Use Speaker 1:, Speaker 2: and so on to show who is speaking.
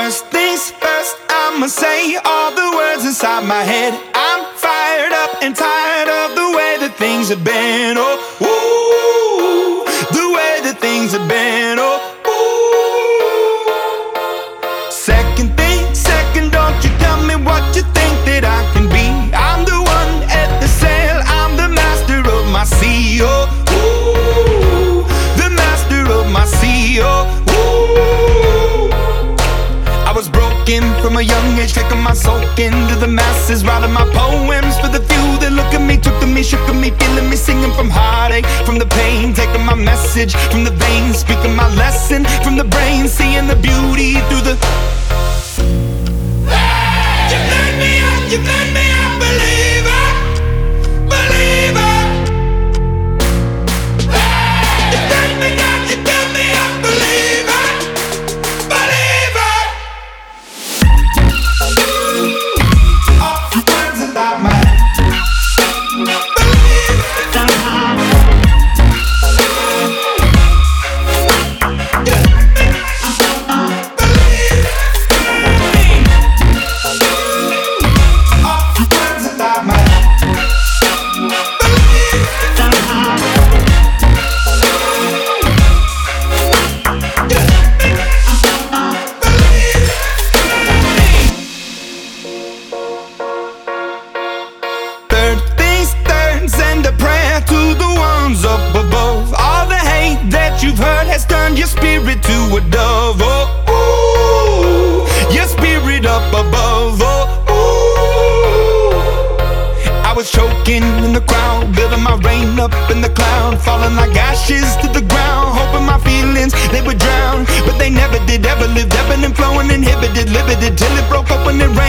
Speaker 1: First things first, I'ma say all the words inside my head. I'm fired up and tired of the way that things have been. Oh, ooh, the way that things have been. Oh, ooh. Second thing, second, don't you tell me what you think that I can be. I'm the one at the sail, I'm the master of my sea. Oh, ooh, the master of my sea. Oh, ooh. I was broken from a young age, taking my soul into the masses, writing my poems for the few that look at me, took to me, shook at me, feeling me, singing from heartache, from the pain, taking my message from the veins, speaking my lesson from the brain, seeing the beauty through the. You made me up, you made me a believer, believer. You made me up, you made me a believer, believer. All the words about my you've heard has turned your spirit to a dove. Oh, ooh, your spirit up above. Oh, ooh. I was choking in the crowd, building my rain up in the cloud, falling like ashes to the ground, hoping my feelings they would drown, but they never did. Ever lived, ebbing and flowing, inhibited, limited, till it broke open and rained.